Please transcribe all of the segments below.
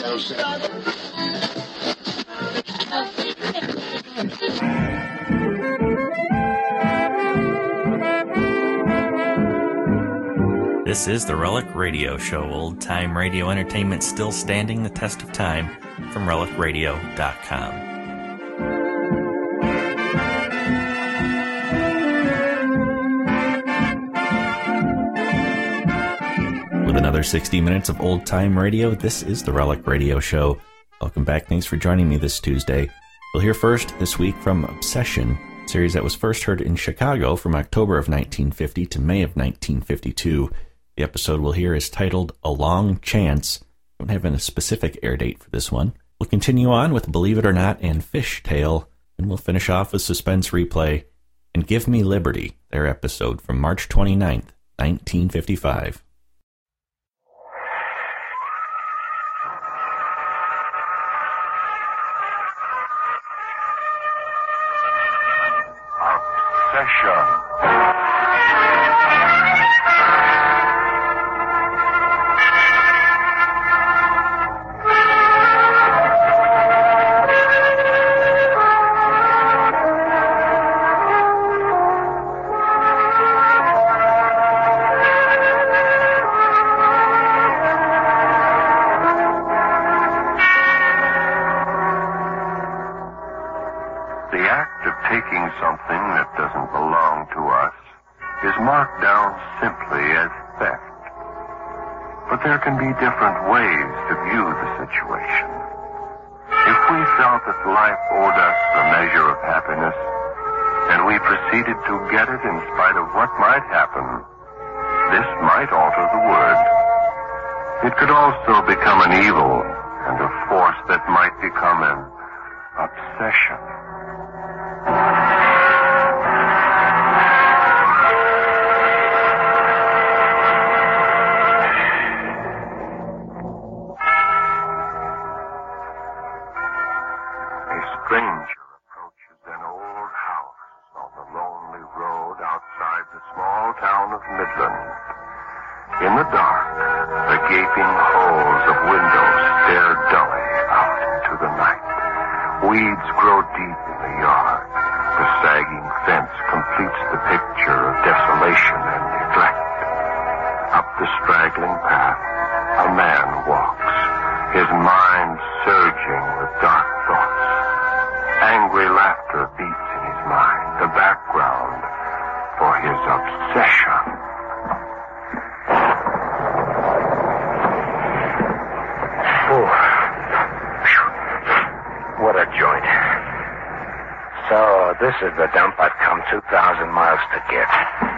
This is the Relic Radio Show, old-time radio entertainment still standing the test of time, from relicradio.com. With another 60 minutes of old-time radio, this is the Relic Radio Show. Welcome back. Thanks for joining me this Tuesday. We'll hear first this week from Obsession, a series that was first heard in Chicago from October of 1950 to May of 1952. The episode we'll hear is titled A Long Chance. Don't have a specific air date for this one. We'll continue on with Believe It or Not and Fish Tale, and we'll finish off with Suspense Replay and Give Me Liberty, their episode from March 29th, 1955. Obsession. There can be different ways to view the situation. If we felt that life owed us a measure of happiness, and we proceeded to get it in spite of what might happen, this might alter the word. It could also become an evil and a force that might become an obsession. In the dark, the gaping holes of windows stare dully out into the night. Weeds grow deep in the yard. The sagging fence completes the picture of desolation and neglect. Up the straggling path, a man walks, his mind surging with dark thoughts. Angry laughter beats in his mind, the background for his obsession. What a joint. So, this is the dump I've come 2,000 miles to get.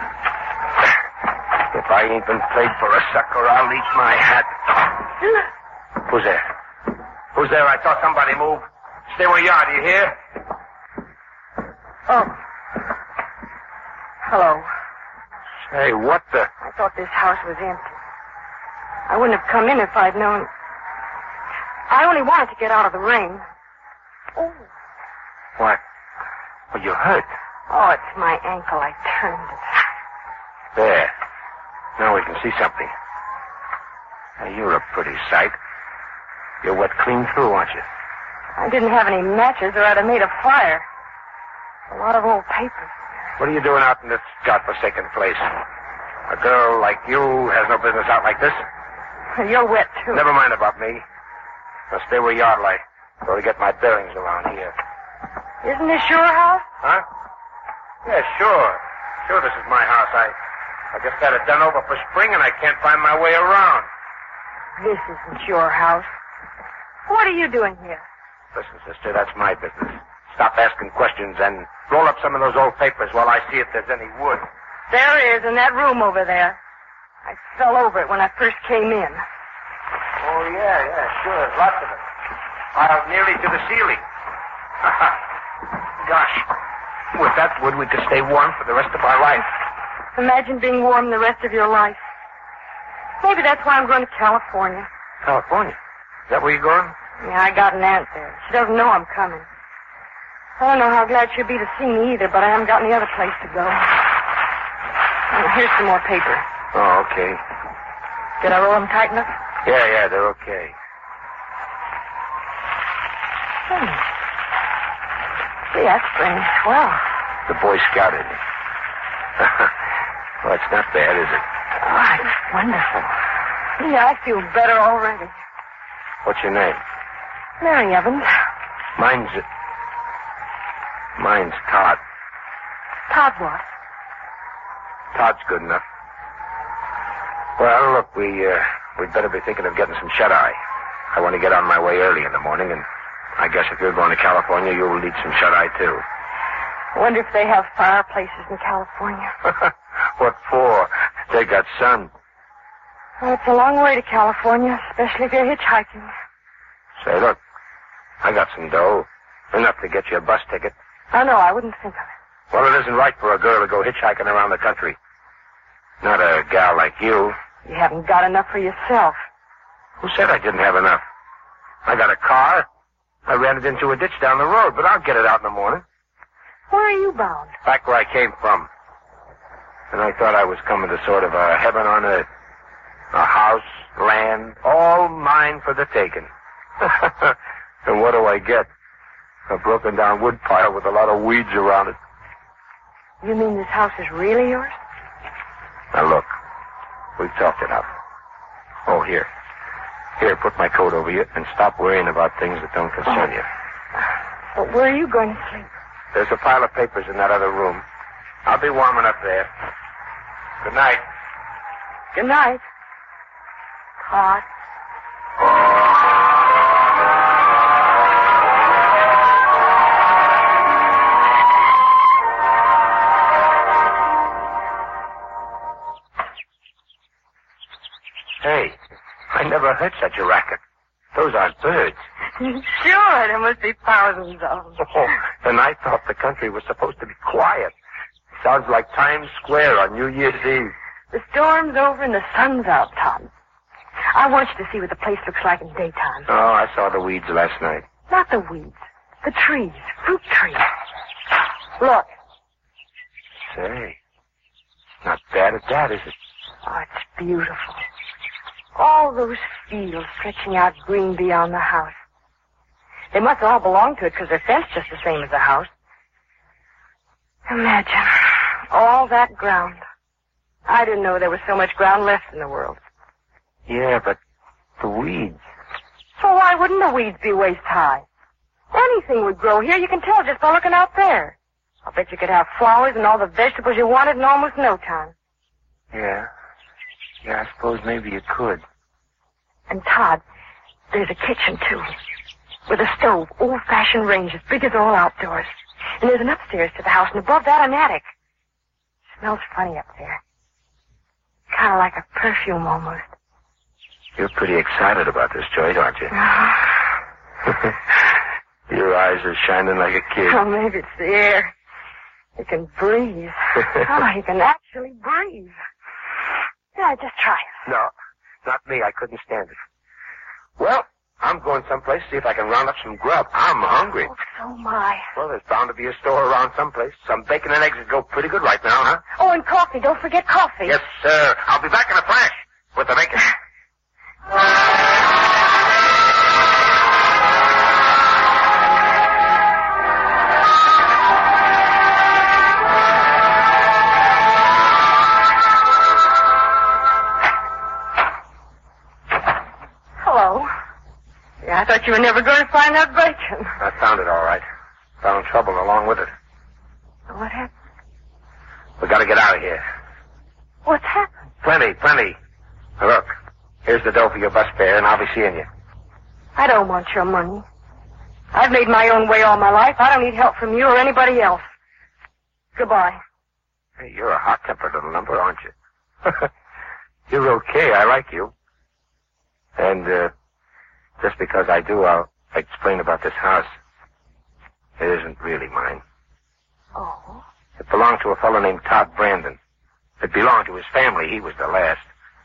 If I ain't been played for a sucker, I'll eat my hat. Who's there? Who's there? I saw somebody move. Stay where you are, do you hear? Oh. Hello. Say, what the... I thought this house was empty. I wouldn't have come in if I'd known. I only wanted to get out of the rain. Oh. What? Well, you hurt. Oh, it's my ankle. I turned it. There. Now we can see something. Now, you're a pretty sight. You're wet clean through, aren't you? I didn't have any matches or I'd have made a fire. A lot of old papers. What are you doing out in this godforsaken place? A girl like you has no business out like this. You're wet, too. Never mind about me. Now stay where you are, like. So to get my bearings around here. Isn't this your house? Huh? Yeah, sure. Sure, this is my house. I just got it done over for spring, and I can't find my way around. This isn't your house. What are you doing here? Listen, sister, that's my business. Stop asking questions and roll up some of those old papers while I see if there's any wood. There is, in that room over there. I fell over it when I first came in. Oh, yeah, sure. There's lots of it. Piled nearly to the ceiling. Gosh. With that wood, we could stay warm for the rest of our life. Imagine being warm the rest of your life. Maybe that's why I'm going to California. California? Is that where you're going? Yeah, I got an aunt there. She doesn't know I'm coming. I don't know how glad she'll be to see me either, but I haven't got any other place to go. Here's some more paper. Oh, okay. Did I roll them tight enough? Yeah, they're okay. that's strange. Well. The Boy Scout in me. Well, it's not bad, is it? Oh, it's wonderful. Yeah, I feel better already. What's your name? Mary Evans. Mine's Todd. Todd what? Todd's good enough. Well, look, we'd better be thinking of getting some shut-eye. I want to get on my way early in the morning, and I guess if you're going to California, you'll need some shut-eye, too. I wonder if they have fireplaces in California. What for? They got sun. Well, it's a long way to California, especially if you're hitchhiking. Say, look, I got some dough. Enough to get you a bus ticket. Oh, no, I wouldn't think of it. Well, it isn't right for a girl to go hitchhiking around the country. Not a gal like you. You haven't got enough for yourself. Who said I didn't have enough? I got a car. I ran it into a ditch down the road, but I'll get it out in the morning. Where are you bound? Back where I came from. And I thought I was coming to sort of a heaven on earth. A house, land, all mine for the taking. And what do I get? A broken down wood pile with a lot of weeds around it. You mean this house is really yours? Now look, we've talked it out. Oh, here. Here, put my coat over you and stop worrying about things that don't concern you. But where are you going to sleep? There's a pile of papers in that other room. I'll be warming up there. Good night. Good night. Todd. Hey, I never heard such a racket. Those aren't birds. Sure, there must be thousands of them. Oh, and I thought the country was supposed to be quiet. Sounds like Times Square on New Year's Eve. The storm's over and the sun's out, Todd. I want you to see what the place looks like in daytime. Oh, I saw the weeds last night. Not the weeds. The trees. Fruit trees. Look. Say, not bad at that, is it? Oh, it's beautiful. All those fields stretching out green beyond the house. They must all belong to it because they're fenced just the same as the house. Imagine all that ground. I didn't know there was so much ground left in the world. Yeah, but the weeds. So why wouldn't the weeds be waist high? Anything would grow here. You can tell just by looking out there. I'll bet you could have flowers and all the vegetables you wanted in almost no time. Yeah. Yeah, I suppose maybe you could. And Todd, there's a kitchen, too. With a stove, old-fashioned range as big as all outdoors. And there's an upstairs to the house, and above that, an attic. Smells funny up there. Kind of like a perfume, almost. You're pretty excited about this, Joyce, aren't you? Your eyes are shining like a kid. Oh, maybe it's the air. You can breathe. Oh, you can actually breathe. Yeah, just try it. No, not me. I couldn't stand it. Well, I'm going someplace to see if I can round up some grub. I'm hungry. Oh, so am I. Well, there's bound to be a store around someplace. Some bacon and eggs would go pretty good right now, huh? Oh, and coffee. Don't forget coffee. Yes, sir. I'll be back in a flash with the bacon. I thought you were never going to find that bacon. I found it all right. Found trouble along with it. What happened? We got to get out of here. What's happened? Plenty. Look, here's the dough for your bus fare, and I'll be seeing you. I don't want your money. I've made my own way all my life. I don't need help from you or anybody else. Goodbye. Hey, you're a hot-tempered little number, aren't you? You're okay. I like you. And, just because I do, I'll explain about this house. It isn't really mine. Oh? It belonged to a fellow named Todd Brandon. It belonged to his family. He was the last.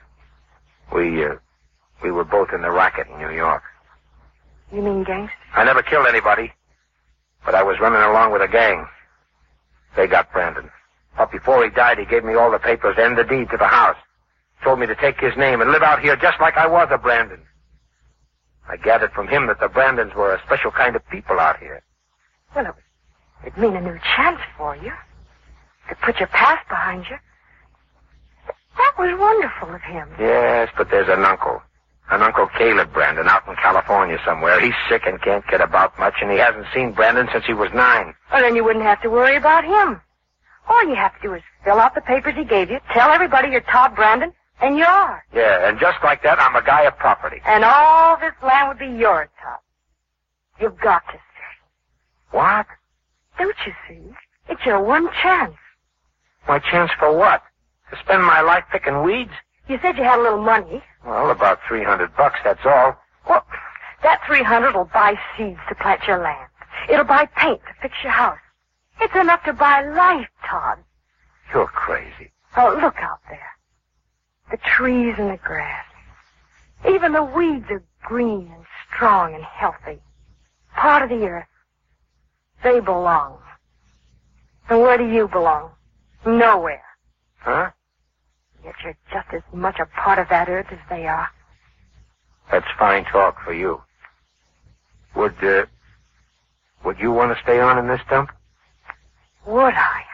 We were both in the racket in New York. You mean gangsters? I never killed anybody, but I was running along with a gang. They got Brandon. But before he died, he gave me all the papers and the deed to the house. Told me to take his name and live out here just like I was a Brandon. I gathered from him that the Brandons were a special kind of people out here. Well, it It'd mean a new chance for you. To put your past behind you. That was wonderful of him. Yes, but there's an Uncle Caleb Brandon out in California somewhere. He's sick and can't get about much, and he hasn't seen Brandon since he was 9. Well, then you wouldn't have to worry about him. All you have to do is fill out the papers he gave you, tell everybody you're Todd Brandon, and you are. Yeah, and just like that, I'm a guy of property. And all this land would be yours, Todd. You've got to see. What? Don't you see? It's your one chance. My chance for what? To spend my life picking weeds? You said you had a little money. Well, about $300, that's all. Well, that $300 will buy seeds to plant your land. It'll buy paint to fix your house. It's enough to buy life, Todd. You're crazy. Oh, look out there. The trees and the grass. Even the weeds are green and strong and healthy. Part of the earth. They belong. And where do you belong? Nowhere. Huh? Yet you're just as much a part of that earth as they are. That's fine talk for you. Would you want to stay on in this dump? Would I?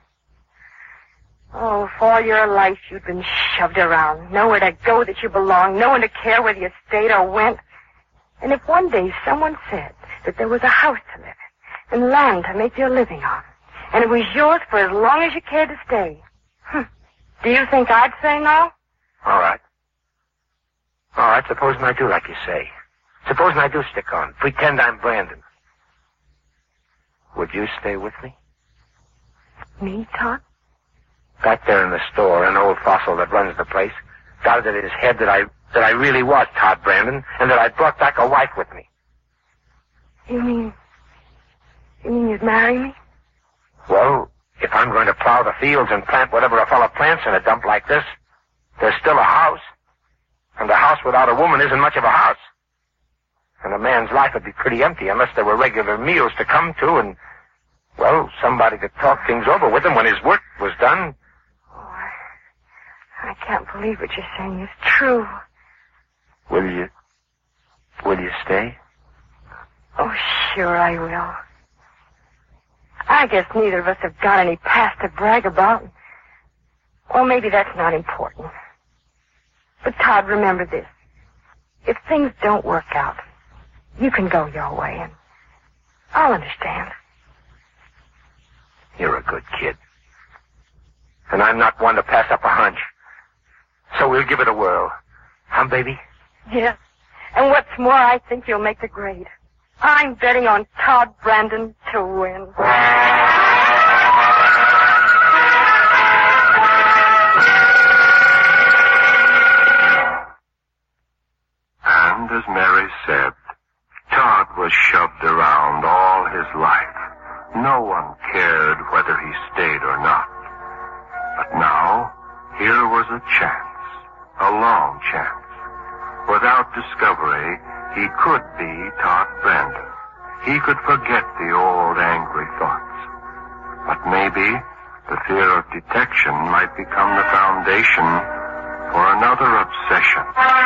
Oh, for all your life you've been shoved around. Nowhere to go that you belong. No one to care whether you stayed or went. And if one day someone said that there was a house to live in and land to make your living on, and it was yours for as long as you cared to stay, do you think I'd say no? All right. All right, supposing I do like you say. Supposing I do stick on. Pretend I'm Brandon. Would you stay with me? Me, Todd? Back there in the store, an old fossil that runs the place got it in his head that I really was Todd Brandon, and that I'd brought back a wife with me. You mean you'd marry me? Well, if I'm going to plow the fields and plant whatever a fellow plants in a dump like this, there's still a house. And a house without a woman isn't much of a house. And a man's life would be pretty empty unless there were regular meals to come to and, well, somebody to talk things over with him when his work was done. Oh, I can't believe what you're saying is true. Will you stay? Oh, sure I will. I guess neither of us have got any past to brag about. Or maybe that's not important. But, Todd, remember this. If things don't work out, you can go your way, and I'll understand. You're a good kid. And I'm not one to pass up a hunch. So we'll give it a whirl. Huh, baby? Yeah. And what's more, I think you'll make the grade. I'm betting on Todd Brandon to win. And as Mary said, Todd was shoved around all his life. No one cared whether he stayed or not. But now, here was a chance, a long chance. Without discovery, he could be Todd Brandon. He could forget the old angry thoughts. But maybe the fear of detection might become the foundation for another obsession.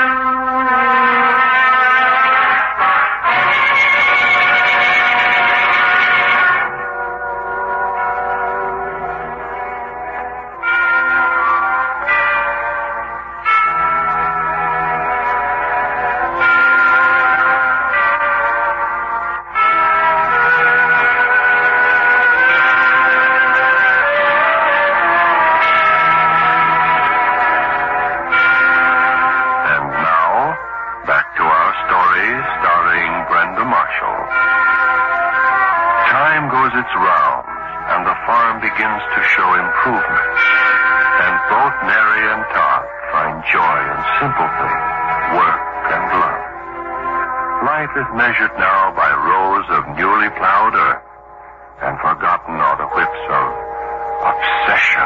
Its rounds, and the farm begins to show improvement. And both Mary and Todd find joy in simple things, work and love. Life is measured now by rows of newly plowed earth, and forgotten are the whips of obsession.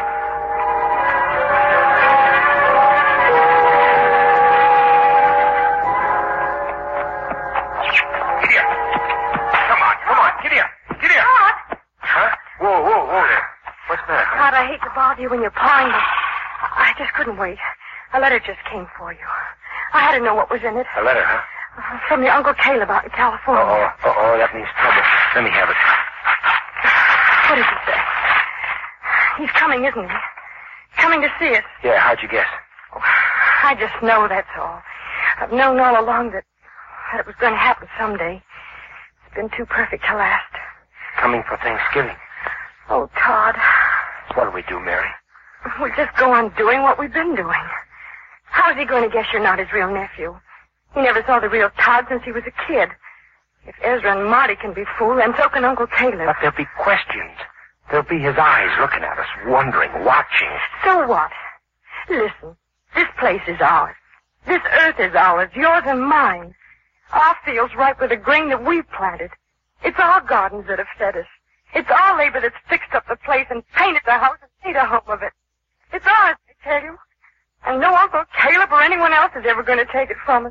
Get here. Come on, get here. Get here. Huh? Whoa there. What's that? Todd, I hate to bother you when you're plowing, but I just couldn't wait. A letter just came for you. I had to know what was in it. A letter, huh? From your Uncle Caleb out in California. Oh, that means trouble. Let me have it. What did he say? He's coming, isn't he? Coming to see us. Yeah, how'd you guess? Oh, I just know, that's all. I've known all along that it was going to happen someday. It's been too perfect to last. Coming for Thanksgiving. Oh, Todd. What do we do, Mary? We just go on doing what we've been doing. How is he going to guess you're not his real nephew? He never saw the real Todd since he was a kid. If Ezra and Marty can be fooled, then so can Uncle Caleb. But there'll be questions. There'll be his eyes looking at us, wondering, watching. So what? Listen, this place is ours. This earth is ours, yours and mine. Our fields ripe with the grain that we've planted. It's our gardens that have fed us. It's our labor that's fixed up the place and painted the house and made a home of it. It's ours, I tell you. And no Uncle Caleb or anyone else is ever going to take it from us.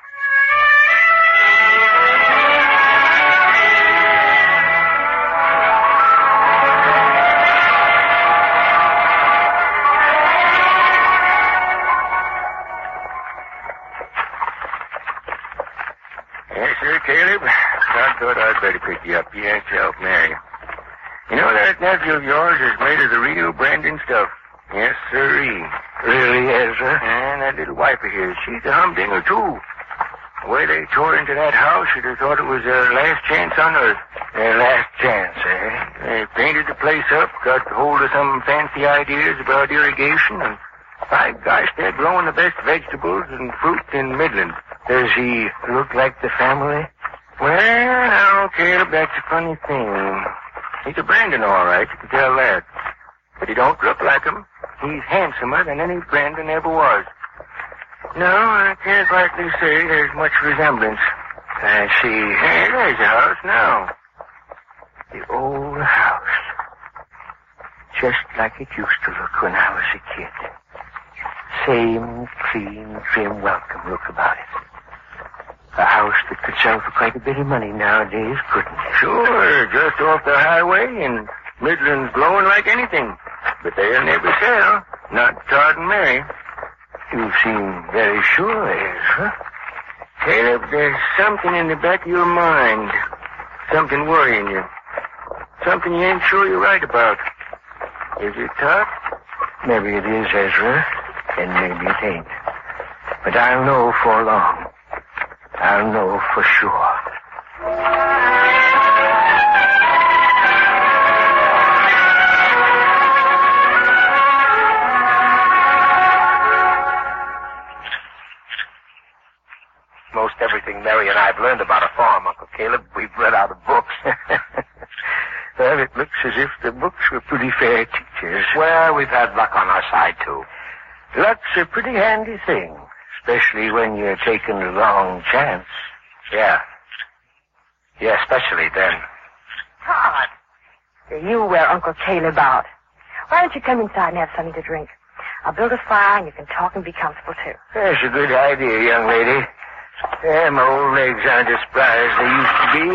Yes, sir, Caleb. I thought I'd better pick you up. You have to help Mary. You know that nephew of yours is made of the real Brandon stuff. Yes, sirree. Really, Ezra? And that little wife of his, she's a humdinger, too. The way they tore into that house, you'd have thought it was their last chance on earth. Their last chance, eh? They painted the place up, got hold of some fancy ideas about irrigation, and by gosh, they're growing the best vegetables and fruit in Midland. Does he look like the family? Well, now, Caleb, that's a funny thing. He's a Brandon, all right, you can tell that. But he don't look like him. He's handsomer than any Brandon ever was. No, I can't rightly say there's much resemblance. I see. Hey, there's the house now. The old house. Just like it used to look when I was a kid. Same clean, trim welcome look about it. A house that could sell for quite a bit of money nowadays, couldn't it? Sure, just off the highway and Midland's glowing like anything. But they'll never sell. Not Todd and Mary. You seem very sure, Ezra. Caleb, there's something in the back of your mind. Something worrying you. Something you ain't sure you're right about. Is it, Todd? Maybe it is, Ezra. And maybe it ain't. But I'll know for long. I'll know for sure. Most everything Mary and I've learned about a farm, Uncle Caleb, we've read out of books. Well, it looks as if the books were pretty fair teachers. Well, we've had luck on our side, too. Luck's a pretty handy thing, especially when you're taking a long chance. Yeah. Yeah, especially then. Todd, you wear Uncle Caleb out. Why don't you come inside and have something to drink? I'll build a fire and you can talk and be comfortable, too. That's a good idea, young lady. Yeah, my old legs aren't as spry as they used to be.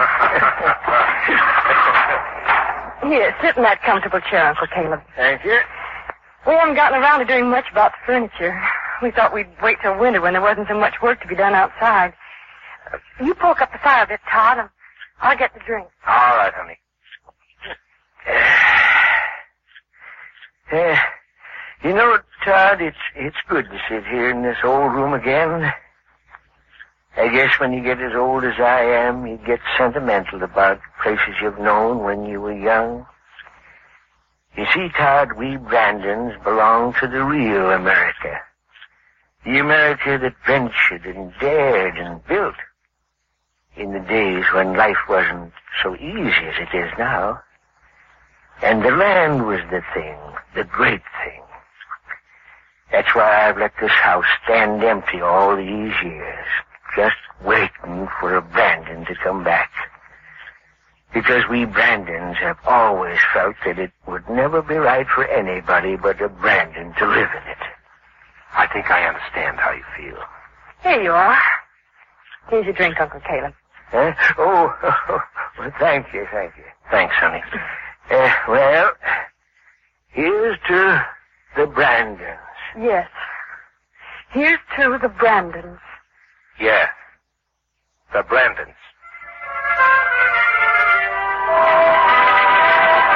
Here, sit in that comfortable chair, Uncle Caleb. Thank you. We haven't gotten around to doing much about the furniture. We thought we'd wait till winter when there wasn't so much work to be done outside. You poke up the fire a bit, Todd, and I'll get the drink. All right, honey. You know, Todd, it's good to sit here in this old room again. I guess when you get as old as I am, you get sentimental about places you've known when you were young. You see, Todd, we Brandons belong to the real America. The America that ventured and dared and built. In the days when life wasn't so easy as it is now. And the land was the thing, the great thing. That's why I've let this house stand empty all these years. Just waiting for a Brandon to come back. Because we Brandons have always felt that it would never be right for anybody but a Brandon to live in it. I think I understand how you feel. Here you are. Here's your drink, Uncle Caleb. Huh? Oh, well, thank you. Thanks, honey. Well, here's to the Brandons. Yes. Here's to the Brandons. Yeah, the Brandons.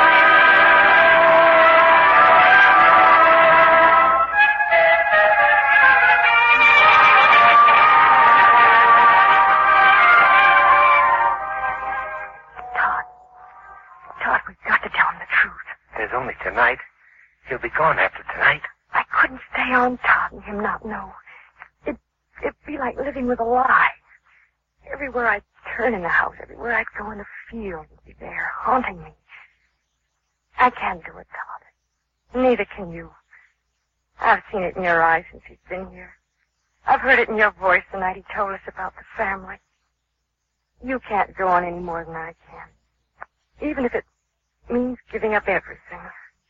tonight. He'll be gone after tonight. I couldn't stay on, Todd, and him not know. It'd be like living with a lie. Everywhere I'd turn in the house, everywhere I'd go in the field, it'd be there, haunting me. I can't do it, Todd. Neither can you. I've seen it in your eyes since he's been here. I've heard it in your voice the night he told us about the family. You can't go on any more than I can. Even if it means giving up everything.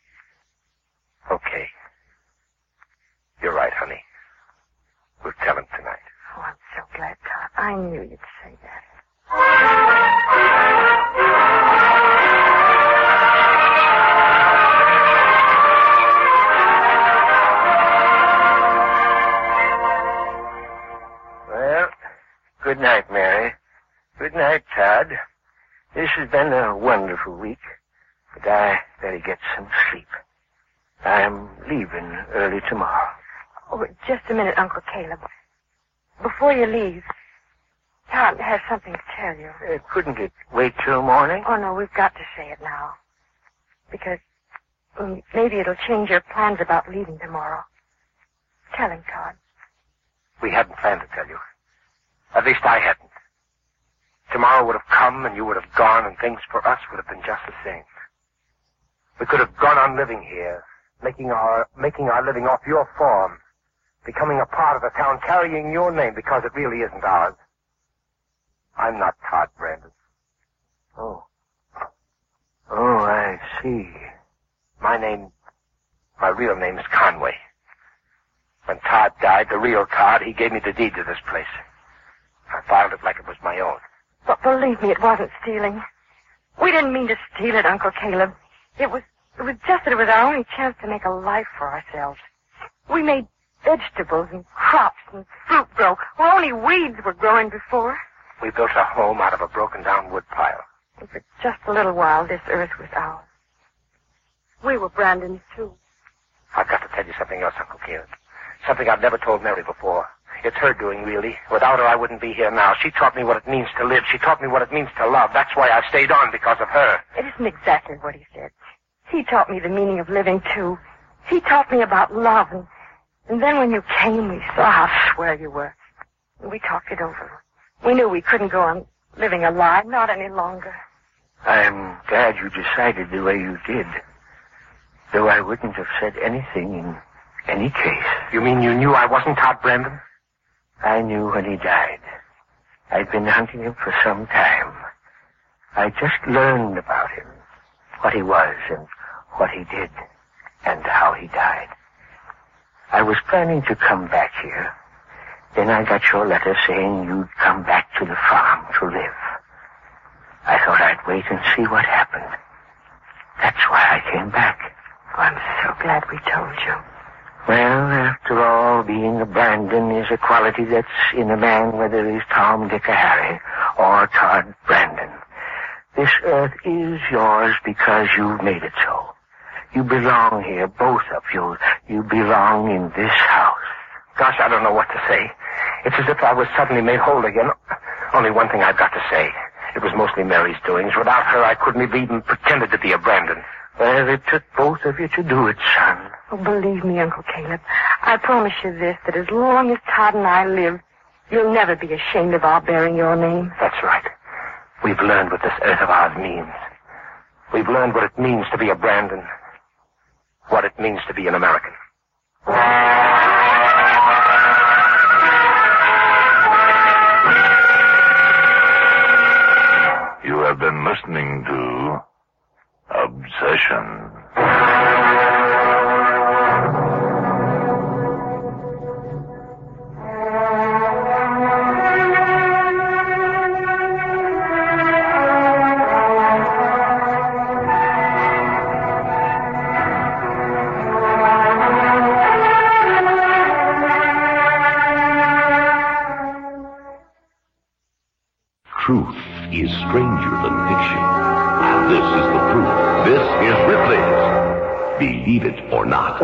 Okay. You're right, honey. We'll tell him tonight. Oh, I'm so glad, Todd. I knew you'd say that. Well, good night, Mary. Good night, Todd. This has been a wonderful week, but I better get some sleep. I'm leaving early tomorrow. Oh, just a minute, Uncle Caleb. Before you leave, Todd has something to tell you. Couldn't it wait till morning? Oh, no, we've got to say it now. Because maybe it'll change your plans about leaving tomorrow. Tell him, Todd. We hadn't planned to tell you. At least I hadn't. Tomorrow would have come and you would have gone and things for us would have been just the same. We could have gone on living here, making our living off your farm, becoming a part of the town, carrying your name because it really isn't ours. I'm not Todd Brandon. Oh, I see. My real name is Conway. When Todd died, the real Todd, he gave me the deed to this place. I filed it like it was my own. But believe me, it wasn't stealing. We didn't mean to steal it, Uncle Caleb. It was just that it was our only chance to make a life for ourselves. We made vegetables and crops and fruit grow where only weeds were growing before. We built a home out of a broken-down wood pile. And for just a little while, this earth was ours. We were Brandon's, too. I've got to tell you something else, Uncle Caleb. Something I've never told Mary before. It's her doing, really. Without her, I wouldn't be here now. She taught me what it means to live. She taught me what it means to love. That's why I've stayed on, because of her. It isn't exactly what he said. He taught me the meaning of living, too. He taught me about love, and then when you came, we saw how swell you were. And we talked it over. We knew we couldn't go on living a lie, not any longer. I'm glad you decided the way you did. Though I wouldn't have said anything in any case. You mean you knew I wasn't Todd Brandon? I knew when he died. I'd been hunting him for some time. I just learned about him, what he was and what he did, and how he died. I was planning to come back here. Then I got your letter saying you'd come back to the farm to live. I thought I'd wait and see what happened. That's why I came back. Oh, I'm so glad we told you. Well, after all, being a Brandon is a quality that's in a man, whether he's Tom, Dick, or Harry, or Todd Brandon. This earth is yours because you've made it so. You belong here, both of you. You belong in this house. Gosh, I don't know what to say. It's as if I was suddenly made whole again. Only one thing I've got to say. It was mostly Mary's doings. Without her, I couldn't have even pretended to be a Brandon. Well, it took both of you to do it, son. Oh, believe me, Uncle Caleb, I promise you this, that as long as Todd and I live, you'll never be ashamed of our bearing your name. That's right. We've learned what this earth of ours means. We've learned what it means to be a Brandon. What it means to be an American. You have been listening to Obsession. Truth is stranger than fiction. This is the proof. This is Ripley's Believe It or Not.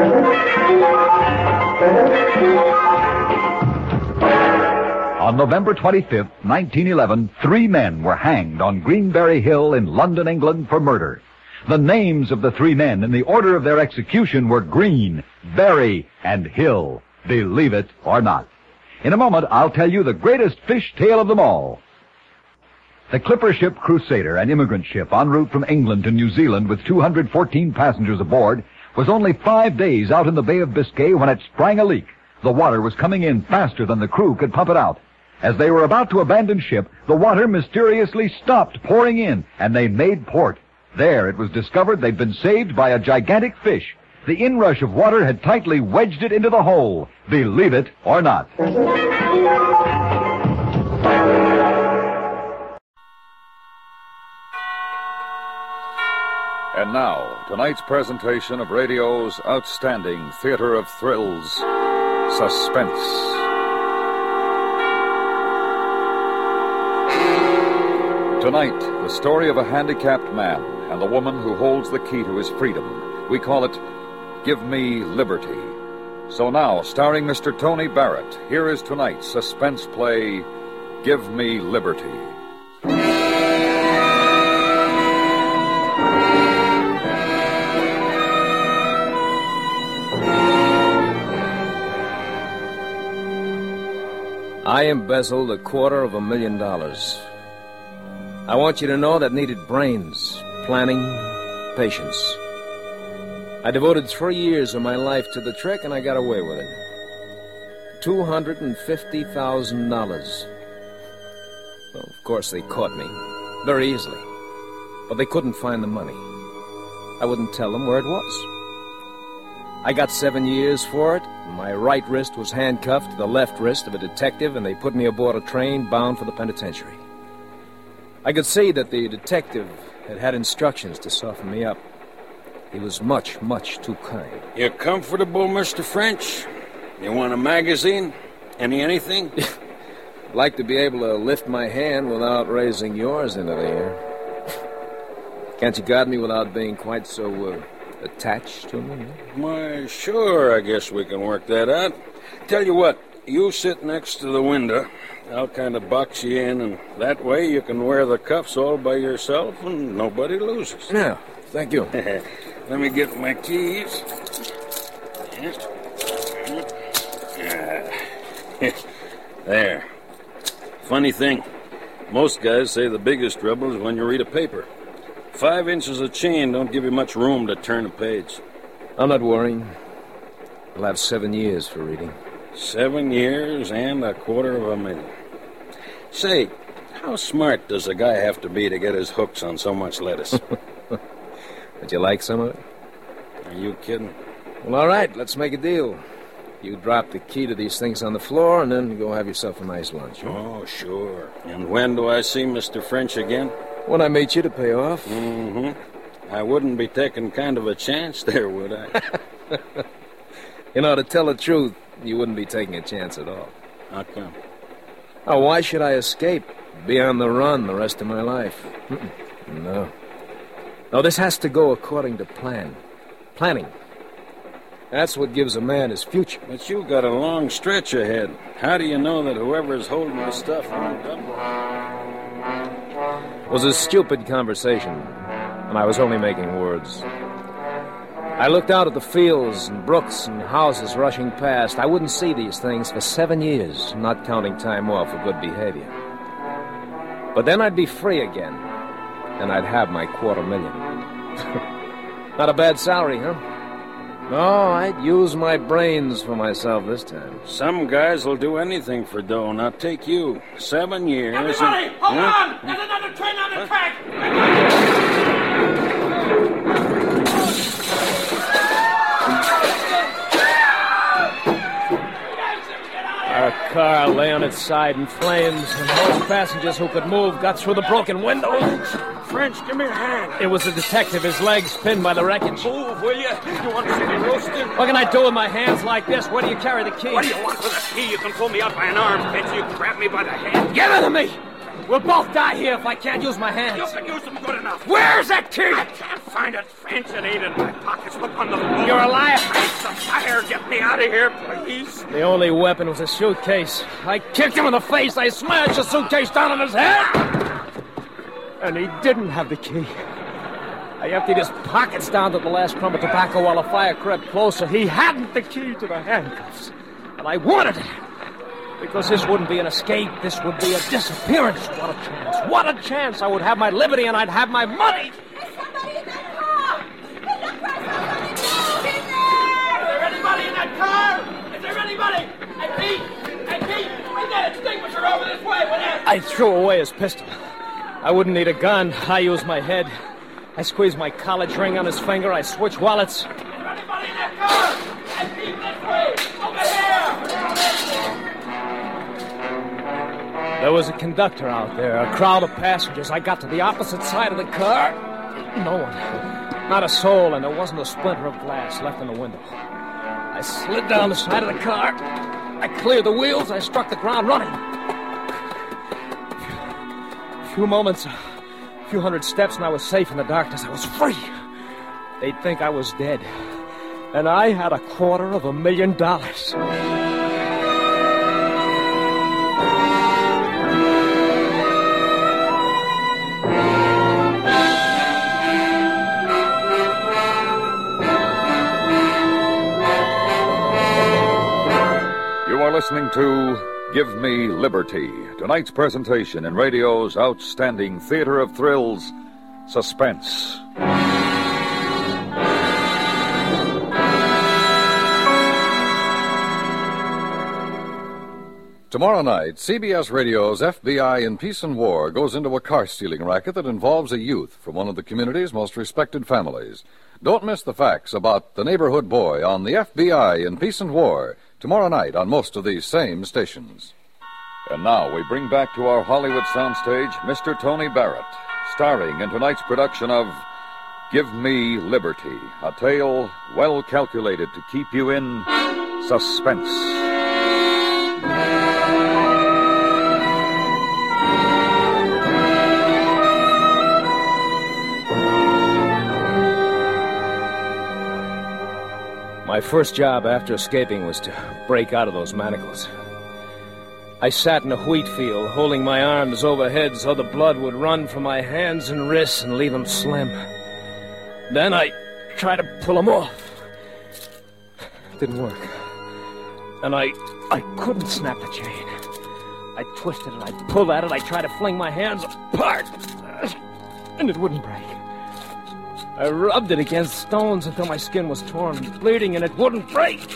On November 25th, 1911, 3 men were hanged on Greenberry Hill in London, England for murder. The names of the three men in the order of their execution were Green, Berry, and Hill. Believe it or not. In a moment, I'll tell you the greatest fish tale of them all. The clipper ship Crusader, an immigrant ship en route from England to New Zealand with 214 passengers aboard, was only 5 days out in the Bay of Biscay when it sprang a leak. The water was coming in faster than the crew could pump it out. As they were about to abandon ship, the water mysteriously stopped pouring in, and they made port. There it was discovered they'd been saved by a gigantic fish. The inrush of water had tightly wedged it into the hole. Believe it or not. And now, tonight's presentation of radio's outstanding theater of thrills, Suspense. Tonight, the story of a handicapped man and the woman who holds the key to his freedom. We call it Give Me Liberty. So now, starring Mr. Tony Barrett, here is tonight's suspense play, Give Me Liberty. I embezzled $250,000. I want you to know that needed brains, planning, patience. I devoted 3 years of my life to the trick, and I got away with it. $250,000. Well, of course, they caught me very easily, but they couldn't find the money. I wouldn't tell them where it was. I got 7 years for it. My right wrist was handcuffed to the left wrist of a detective, and they put me aboard a train bound for the penitentiary. I could see that the detective had instructions to soften me up. He was much, much too kind. You comfortable, Mr. French? You want a magazine? Anything? I'd like to be able to lift my hand without raising yours into the air. Can't you guard me without being quite so attached to me? Why, sure, I guess we can work that out. Tell you what, you sit next to the window. I'll kind of box you in, and that way you can wear the cuffs all by yourself and nobody loses. No, thank you. Let me get my keys. There. Funny thing, most guys say the biggest trouble is when you read a paper. 5 inches of chain don't give you much room to turn a page. I'm not worrying. I'll have 7 years for reading. 7 years and $250,000. Say, how smart does a guy have to be to get his hooks on so much lettuce? Would you like some of it? Are you kidding? Well, all right, let's make a deal. You drop the key to these things on the floor, and then go have yourself a nice lunch. Huh? Oh, sure. And when do I see Mr. French again? When I meet you to pay off. Mm-hmm. I wouldn't be taking kind of a chance there, would I? You know, to tell the truth, you wouldn't be taking a chance at all. How come? Oh, why should I escape? Be on the run the rest of my life? No. No, this has to go according to plan. Planning. That's what gives a man his future. But you've got a long stretch ahead. How do you know that whoever's holding the stuff won't double? It was a stupid conversation, and I was only making words. I looked out at the fields and brooks and houses rushing past. I wouldn't see these things for 7 years, not counting time off for good behavior. But then I'd be free again, and I'd have my $250,000. Not a bad salary, huh? No, I'd use my brains for myself this time. Some guys will do anything for dough. Now take you. 7 years. Everybody, hold on! There's another train on the track! Our car lay on its side in flames, and most passengers who could move got through the broken windows. French, give me a hand. It was the detective, his legs pinned by the wreckage. Move, will you? You want to see me roasted? What can I do with my hands like this? Where do you carry the key? What do you want with a key? You can pull me out by an arm, can't you? You can grab me by the hand. Give it to me! We'll both die here if I can't use my hands. You can use them good enough. Where's that key? I can't find it, French. It ain't in my pockets. Look on the floor. You're a liar. It's the fire. Get me out of here, please. The only weapon was a suitcase. I kicked him in the face. I smashed the suitcase down on his head. And he didn't have the key. I emptied his pockets down to the last crumb of tobacco while the fire crept closer. He hadn't the key to the handcuffs. And I wanted it. Because this wouldn't be an escape. This would be a disappearance. What a chance. What a chance. I would have my liberty and I'd have my money. There's somebody in that car. Is there anybody in that car? Is there anybody? Hey, Pete! Bring that extinguisher over this way, will you? I threw away his pistol. I wouldn't need a gun. I used my head. I squeezed my college ring on his finger. I switched wallets. Is there anybody in that car? Hey, Pete, this way! Over here! There was a conductor out there, a crowd of passengers. I got to the opposite side of the car. No one. Not a soul, and there wasn't a splinter of glass left in the window. I slid down the side of the car. I cleared the wheels. I struck the ground running. A few moments, a few hundred steps, and I was safe in the darkness. I was free. They'd think I was dead. And I had $250,000. Listening to Give Me Liberty, tonight's presentation in radio's outstanding theater of thrills, Suspense. Tomorrow night, CBS Radio's FBI in Peace and War goes into a car-stealing racket that involves a youth from one of the community's most respected families. Don't miss the facts about the neighborhood boy on the FBI in Peace and War, tomorrow night on most of these same stations. And now we bring back to our Hollywood soundstage Mr. Tony Barrett, starring in tonight's production of Give Me Liberty, a tale well calculated to keep you in suspense. My first job after escaping was to break out of those manacles. I sat in a wheat field, holding my arms overhead so the blood would run from my hands and wrists and leave them slim. Then I tried to pull them off. It didn't work. And I couldn't snap the chain. I twisted it, I pulled at it, I tried to fling my hands apart, and it wouldn't break. I rubbed it against stones until my skin was torn and bleeding, and it wouldn't break.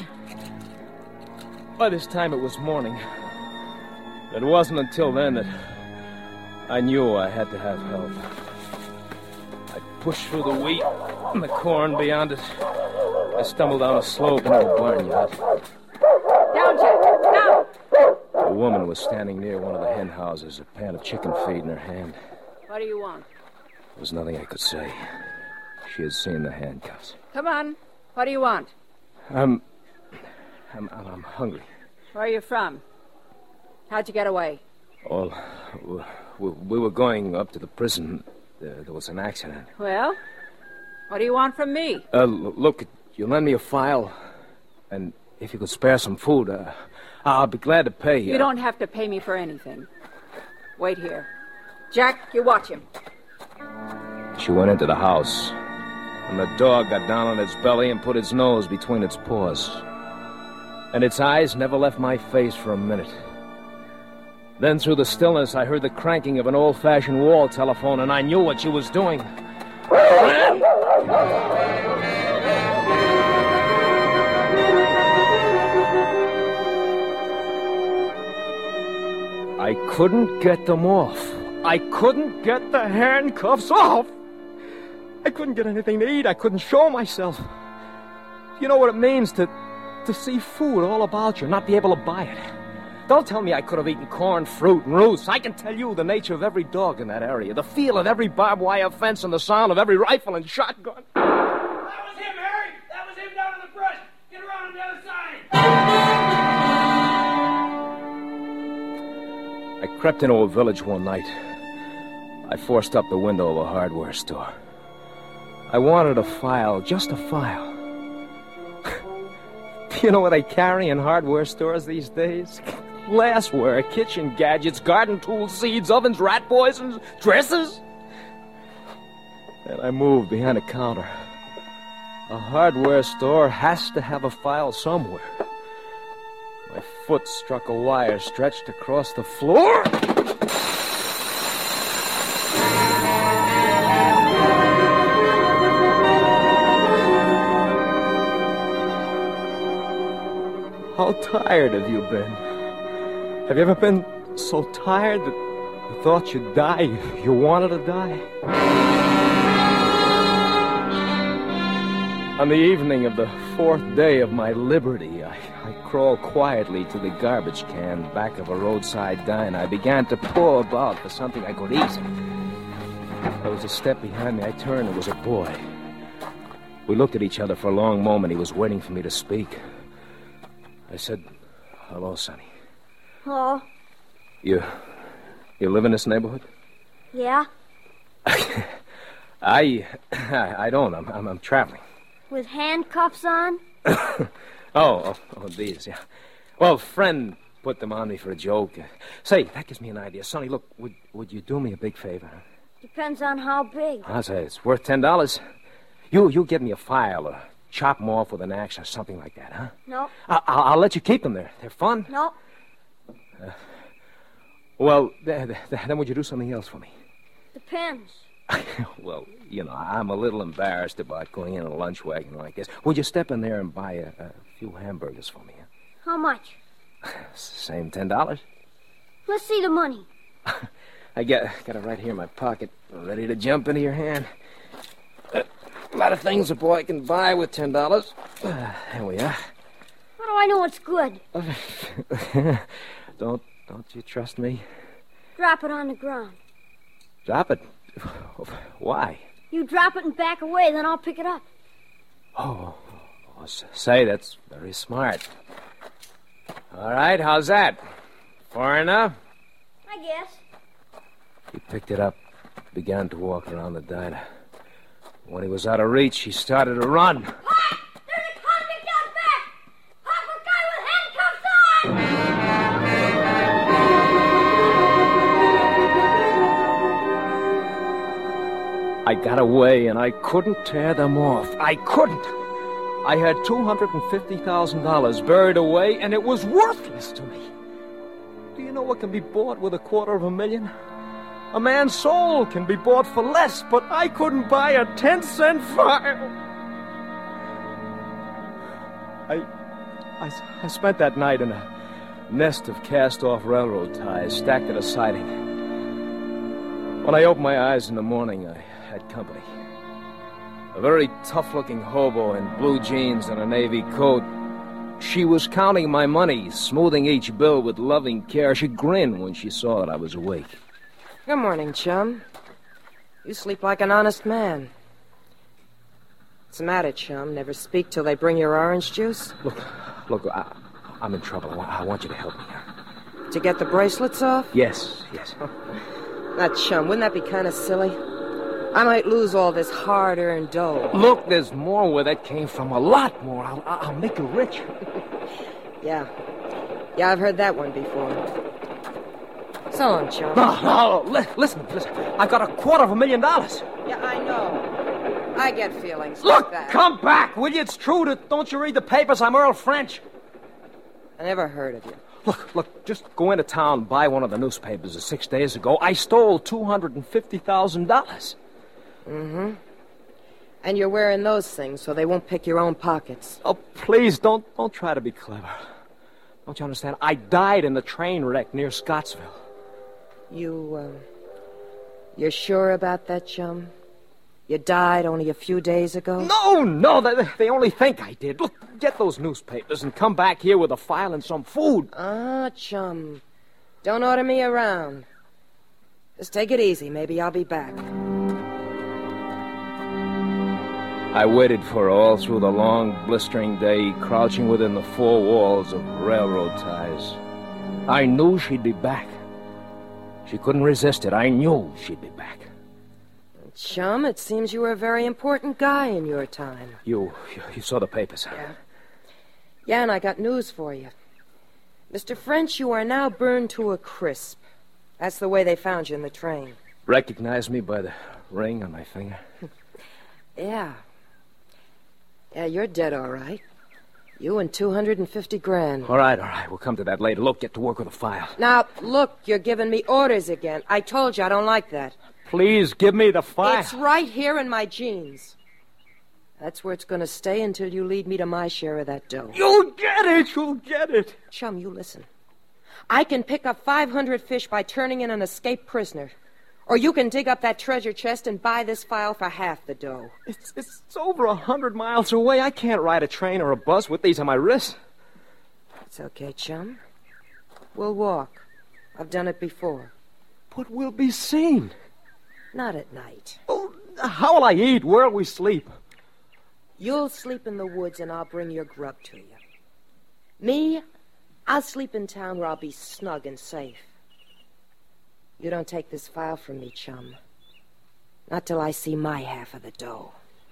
By this time, it was morning. It wasn't until then that I knew I had to have help. I pushed through the wheat and the corn beyond it. I stumbled down a slope into a barnyard. Down, Jack, down! A woman was standing near one of the hen houses, a pan of chicken feed in her hand. What do you want? There was nothing I could say. She had seen the handcuffs. Come on. What do you want? I'm hungry. Where are you from? How'd you get away? Oh, we were going up to the prison. There was an accident. Well, what do you want from me? Look, you lend me a file, and if you could spare some food, I'll be glad to pay you. You don't have to pay me for anything. Wait here. Jack, you watch him. She went into the house, and the dog got down on its belly and put its nose between its paws. And its eyes never left my face for a minute. Then through the stillness, I heard the cranking of an old-fashioned wall telephone, and I knew what she was doing. I couldn't get them off. I couldn't get the handcuffs off. I couldn't get anything to eat. I couldn't show myself. You know what it means to see food all about you, not be able to buy it. Don't tell me I could have eaten corn, fruit, and roots. I can tell you the nature of every dog in that area, the feel of every barbed wire fence, and the sound of every rifle and shotgun. That was him, Harry! That was him down in the brush! Get around on the other side! I crept into a village one night. I forced up the window of a hardware store. I wanted a file, just a file. Do you know what they carry in hardware stores these days? Glassware, kitchen gadgets, garden tools, seeds, ovens, rat poisons, dresses. And I moved behind a counter. A hardware store has to have a file somewhere. My foot struck a wire stretched across the floor. How tired have you been? Have you ever been so tired that you thought you'd die? You wanted to die? On the evening of the 4th day of my liberty, I crawled quietly to the garbage can back of a roadside diner. I began to paw about for something I could eat. There was a step behind me. I turned. It was a boy. We looked at each other for a long moment. He was waiting for me to speak. I said, "Hello, Sonny." Hello. You live in this neighborhood? Yeah? I don't. I'm traveling. With handcuffs on? Oh, these, yeah. Well, a friend put them on me for a joke. Say, that gives me an idea. Sonny, look, would you do me a big favor? Depends on how big. I'll say it's worth $10. You get me a file or chop them off with an axe or something like that, huh? No. I'll let you keep them there. They're fun. No. Well, then would you do something else for me? Depends. Well, I'm a little embarrassed about going in a lunch wagon like this. Would you step in there and buy a few hamburgers for me? How much? Same $10. Let's see the money. I got it right here in my pocket, ready to jump into your hand. A lot of things a boy can buy with $10. There we are. How do I know it's good? Don't you trust me? Drop it on the ground. Drop it? Why? You drop it and back away, then I'll pick it up. Oh, say, that's very smart. All right, how's that? Far enough? I guess. He picked it up, began to walk around the diner. When he was out of reach, he started to run. Hi! There's a convict out back! Hop a guy with handcuffs on! I got away, and I couldn't tear them off. I couldn't. I had $250,000 buried away, and it was worthless to me. Do you know what can be bought with $250,000? A man's soul can be bought for less, but I couldn't buy a 10-cent file. I spent that night in a nest of cast-off railroad ties stacked at a siding. When I opened my eyes in the morning, I had company. A very tough-looking hobo in blue jeans and a navy coat. She was counting my money, smoothing each bill with loving care. She grinned when she saw that I was awake. Good morning, chum. You sleep like an honest man. What's the matter, chum? Never speak till they bring your orange juice? Look, I'm in trouble. I want you to help me. To get the bracelets off? Yes. Now, chum, wouldn't that be kind of silly? I might lose all this hard-earned dough. Look, there's more where that came from. A lot more. I'll make you rich. Yeah, I've heard that one before. So long, chum. No, listen. I've got $250,000. Yeah, I know. I get feelings Look, like that. come back, will you? It's true. Don't you read the papers? I'm Earl French. I never heard of you. Look, just go into town, buy one of the newspapers 6 days ago. I stole $250,000. Mm-hmm. And you're wearing those things so they won't pick your own pockets. Oh, please, don't try to be clever. Don't you understand? I died in the train wreck near Scottsville. You're sure about that, chum? You died only a few days ago? No, they only think I did. Look, get those newspapers and come back here with a file and some food. Chum, don't order me around. Just take it easy. Maybe I'll be back. I waited for her all through the long, blistering day, crouching within the four walls of railroad ties. I knew she'd be back. She couldn't resist it. I knew she'd be back. Chum, it seems you were a very important guy in your time. You saw the papers, huh? Yeah, and I got news for you. Mr. French, you are now burned to a crisp. That's the way they found you in the train. Recognized me by the ring on my finger? Yeah. Yeah, you're dead, all right. You and 250 grand. All right. We'll come to that later. Look, get to work with the file. Now, look, you're giving me orders again. I told you I don't like that. Please, give me the file. It's right here in my jeans. That's where it's going to stay until you lead me to my share of that dough. You'll get it. Chum, you listen. I can pick up 500 fish by turning in an escaped prisoner. Or you can dig up that treasure chest and buy this file for half the dough. It's over 100 miles away. I can't ride a train or a bus with these on my wrists. It's okay, chum. We'll walk. I've done it before. But we'll be seen. Not at night. Oh, how will I eat? Where'll we sleep? You'll sleep in the woods and I'll bring your grub to you. Me, I'll sleep in town where I'll be snug and safe. You don't take this file from me, chum. Not till I see my half of the dough.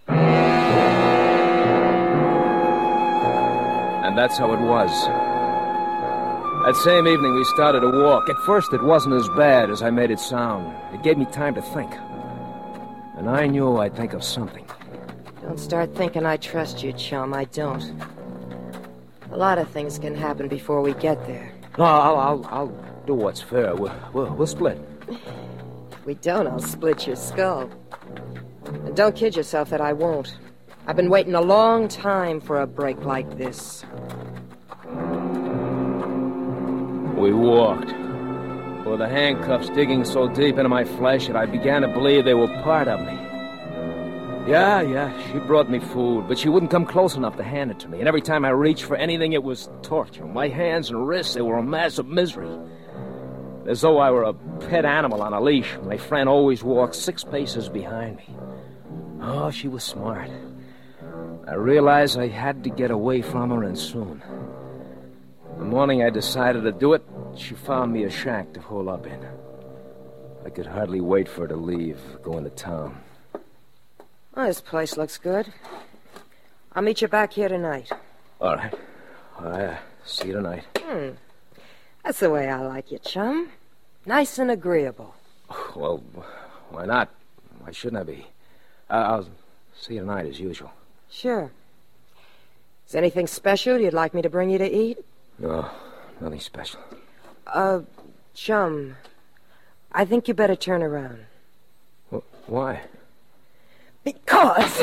And that's how it was. That same evening, we started a walk. At first, it wasn't as bad as I made it sound. It gave me time to think. And I knew I'd think of something. Don't start thinking I trust you, chum. I don't. A lot of things can happen before we get there. No, I'll do what's fair. We'll split. If we don't, I'll split your skull. And don't kid yourself that I won't. I've been waiting a long time for a break like this. We walked, with the handcuffs digging so deep into my flesh that I began to believe they were part of me. Yeah, she brought me food, but she wouldn't come close enough to hand it to me. And every time I reached for anything, it was torture. My hands and wrists, they were a mass of misery. As though I were a pet animal on a leash. My friend always walked 6 paces behind me. Oh, she was smart. I realized I had to get away from her, and soon. The morning I decided to do it, she found me a shack to hole up in. I could hardly wait for her to leave, go into town. Well, this place looks good. I'll meet you back here tonight. All right. See you tonight. That's the way I like you, chum. Nice and agreeable. Well, why not? Why shouldn't I be? I'll see you tonight as usual. Sure. Is anything special you'd like me to bring you to eat? No, nothing special. Chum, I think you better turn around. Why? Because...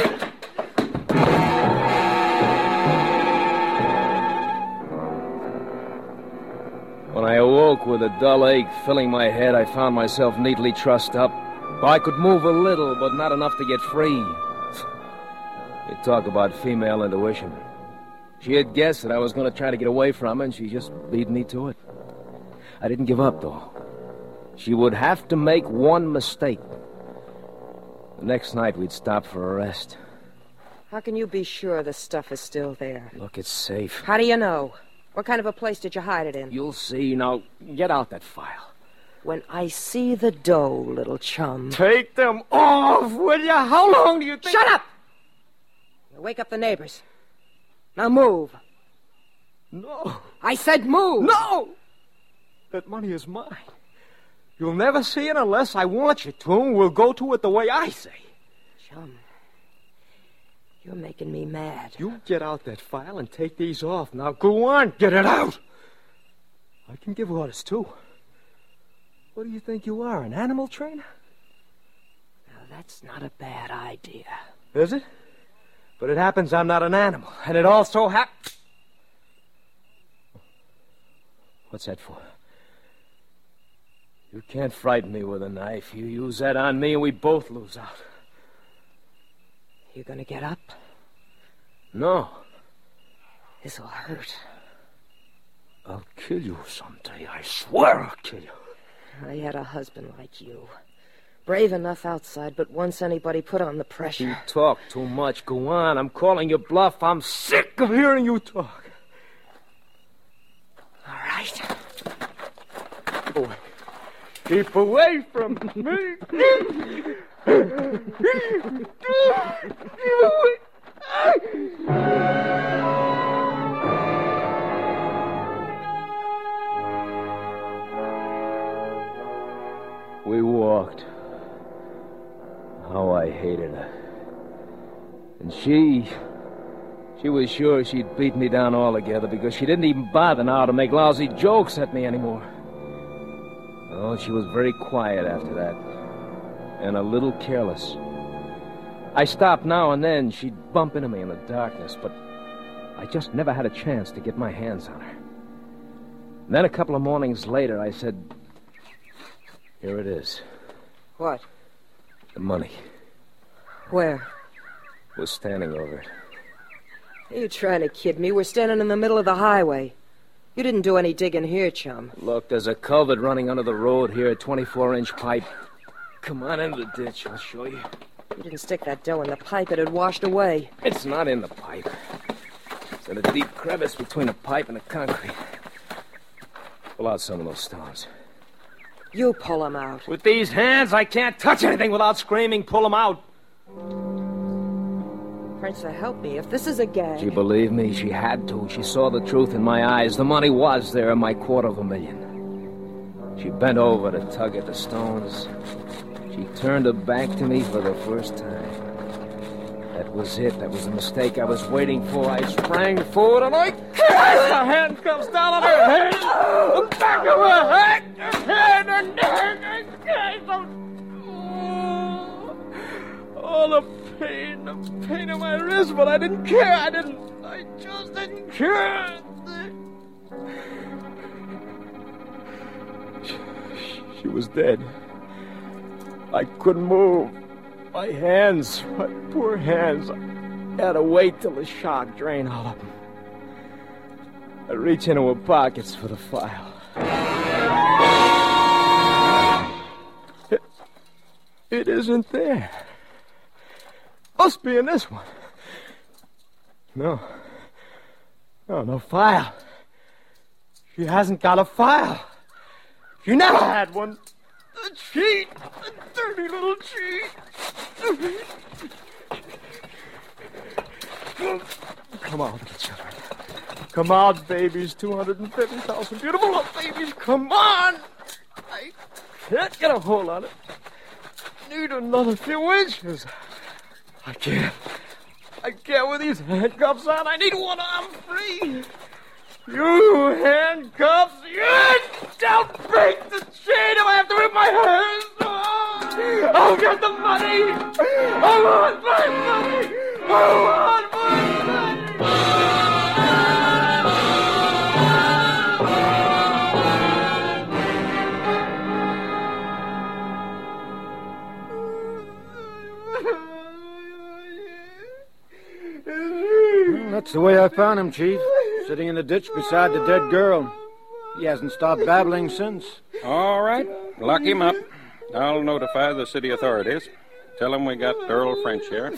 When I awoke with a dull ache filling my head, I found myself neatly trussed up. I could move a little, but not enough to get free. You talk about female intuition. She had guessed that I was going to try to get away from her, and she just beat me to it. I didn't give up, though. She would have to make one mistake. The next night, we'd stop for a rest. How can you be sure the stuff is still there? Look, it's safe. How do you know? What kind of a place did you hide it in? You'll see. Now, get out that file. When I see the dough, little chum... Take them off, will you? How long do you think... Shut up! You'll wake up the neighbors. Now move. No. I said move! No! That money is mine. You'll never see it unless I want you to, and we'll go to it the way I say. Chum, you're making me mad. You get out that file and take these off. Now go on, get it out. I can give orders, too. What do you think you are, an animal trainer? Now, that's not a bad idea. Is it? But it happens I'm not an animal, and it also happens... What's that for? You can't frighten me with a knife. You use that on me and we both lose out. You gonna get up? No. This'll hurt. I'll kill you someday. I swear I'll kill you. I had a husband like you. Brave enough outside, but once anybody put on the pressure... You talk too much. Go on. I'm calling your bluff. I'm sick of hearing you talk. All right. Keep away. Keep away from me. We walked. How I hated her. And she was sure she'd beat me down altogether because she didn't even bother now to make lousy jokes at me anymore. Oh, she was very quiet after that. And a little careless. I stopped now and then. She'd bump into me in the darkness, but I just never had a chance to get my hands on her. And then a couple of mornings later, I said, here it is. What? The money. Where? Was standing over it. Are you trying to kid me? We're standing in the middle of the highway. You didn't do any digging here, chum. Look, there's a culvert running under the road here, a 24-inch pipe. Come on into the ditch, I'll show you. You didn't stick that dough in the pipe, it had washed away. It's not in the pipe. It's in a deep crevice between the pipe and the concrete. Pull out some of those stones. You pull them out. With these hands, I can't touch anything without screaming, pull them out. Prancer, help me. If this is a gag... She believed me. She had to. She saw the truth in my eyes. The money was there, my $250,000. She bent over to tug at the stones. She turned her back to me for the first time. That was it. That was the mistake I was waiting for. I sprang forward and I kicked the handcuffs down on her head. The back of her head. Her neck. Oh, the pain in my wrist, but I didn't care. I just didn't care. She was dead. I couldn't move. My hands, my poor hands, I had to wait till the shock drained all of them. I reach into her pockets for the file. It isn't there. Must be in this one. No file. She hasn't got a file. She never had one. The cheat. The dirty little cheat. Come on, children. Come on, babies. 250,000 beautiful little babies. Come on. I can't get a hold on it. Need another few inches. I can't with these handcuffs on. I need one arm free. You handcuffs, don't break the chain if I have to rip my hands. I'll get the money. I want my money. I want my money. That's the way I found him, Chief. Sitting in the ditch beside the dead girl. He hasn't stopped babbling since. All right. Lock him up. I'll notify the city authorities. Tell them we got Earl French here.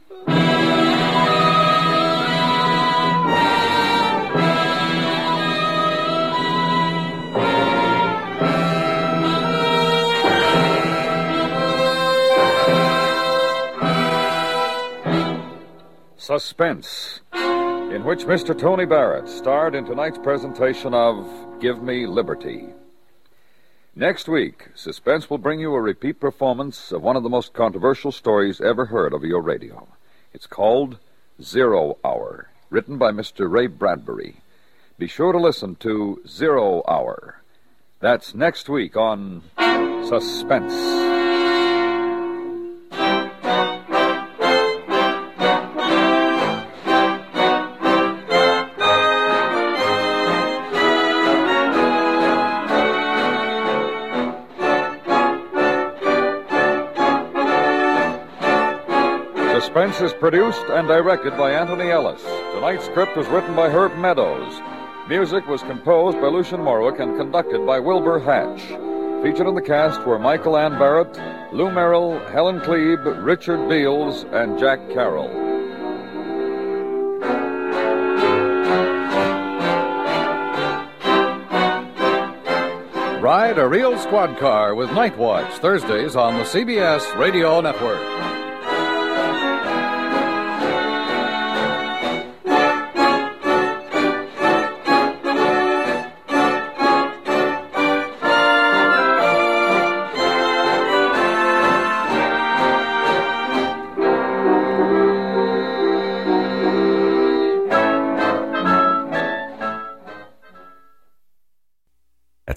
Suspense, in which Mr. Tony Barrett starred in tonight's presentation of Give Me Liberty. Next week, Suspense will bring you a repeat performance of one of the most controversial stories ever heard over your radio. It's called 0 Hour, written by Mr. Ray Bradbury. Be sure to listen to 0 Hour. That's next week on Suspense. Suspense is produced and directed by Anthony Ellis. Tonight's script was written by Herb Meadows. Music was composed by Lucien Morawick and conducted by Wilbur Hatch. Featured in the cast were Michael Ann Barrett, Lou Merrill, Helen Klebe, Richard Beals, and Jack Carroll. Ride a real squad car with Night Watch, Thursdays on the CBS Radio Network.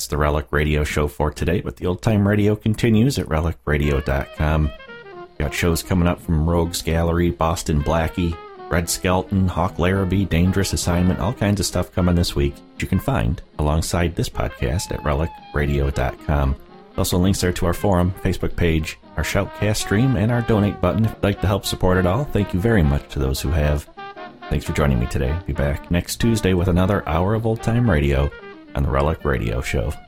That's the Relic Radio Show for today, but the Old Time Radio continues at relicradio.com. Got shows coming up from Rogues Gallery, Boston Blackie, Red Skelton, Hawk Larrabee, Dangerous Assignment, all kinds of stuff coming this week that you can find alongside this podcast at relicradio.com. Also links there to our forum, Facebook page, our Shoutcast stream, and our donate button if you'd like to help support it all. Thank you very much to those who have. Thanks for joining me today. Be back next Tuesday with another hour of old-time radio on the Relic Radio Show.